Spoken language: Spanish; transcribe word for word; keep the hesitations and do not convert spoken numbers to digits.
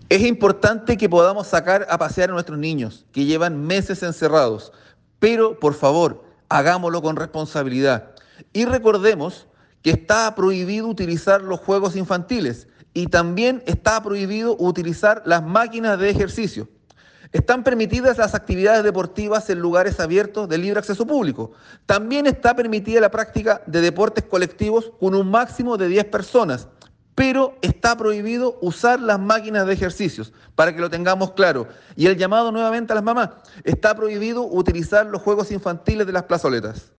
Es importante que podamos sacar a pasear a nuestros niños, que llevan meses encerrados, pero por favor, hagámoslo con responsabilidad. Y recordemos que está prohibido utilizar los juegos infantiles y también está prohibido utilizar las máquinas de ejercicio. Están permitidas las actividades deportivas en lugares abiertos de libre acceso público. También está permitida la práctica de deportes colectivos con un máximo de diez personas, pero está prohibido usar las máquinas de ejercicios, para que lo tengamos claro. Y el llamado nuevamente a las mamás, está prohibido utilizar los juegos infantiles de las plazoletas.